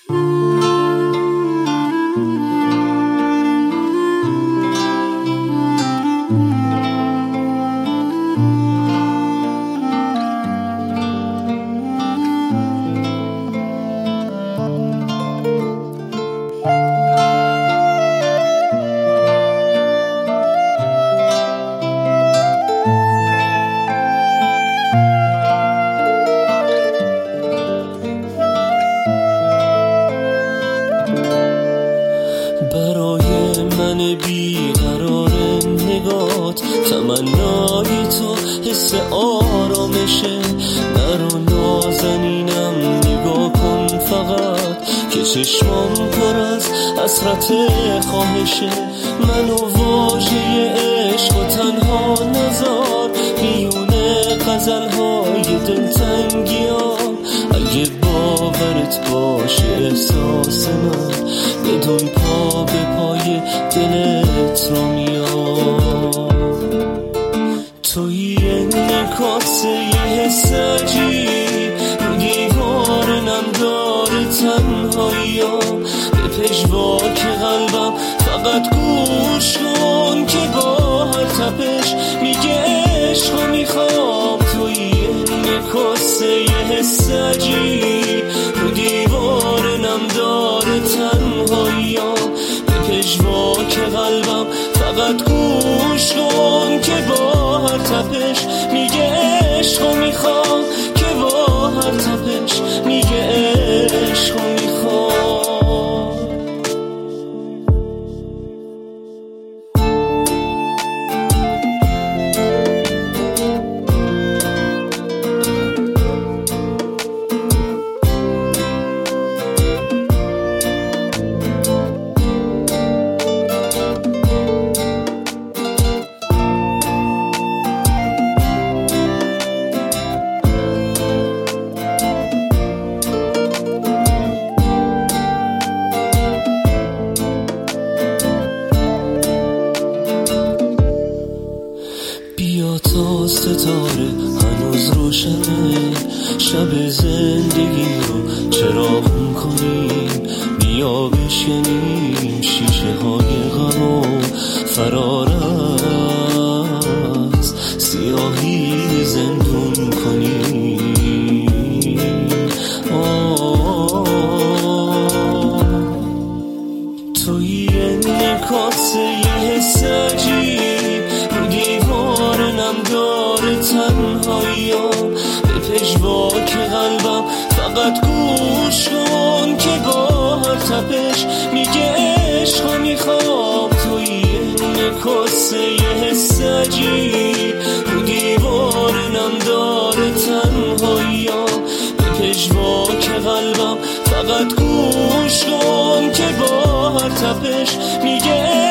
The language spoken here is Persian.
برای من بیقرار نگات تمنای تو حس آرامشه. نرو نازنینم نگاه کن فقط که چشمام پر از حسرت خواهشه. منو واژه عشق و تنها نذار میونه غزلهای دلتنگیام. اگه باورت باشه احساس من بدون پا به پای دلت رو میام. توی انعکاس یه حس عجیب رو دیوار نمدار تنهاییام. به پژواک قلبم فقط گوش کن که با هر تپش میگه عشق رو میخوام. توی انعکاس یه حس عجیب رو دیوار نمدار تنهاییام. به پژواک قلبم فقط گوش کن که با هر تپش میگه عشق رو میخوام. که با هر تپش میگه عشق رو میخوام. بیا تا ستاره هنوز روشنه، شب زندگی رو چراغون کنیم. بیا بشکنیم شیشه های غم و فرار از سیاهی زندون کنیم. توی انعکاس یه حس عجیب رو دیوار نمدار تنهاییام. به پژواک قلبم فقط گوش کن که با هر تپش میگه عشق رو میخوام. توی انعکاس یه حس عجیب رو دیوار نمدار تنهاییام. به پژواک قلبم فقط گوش کن که با هر تپش میگه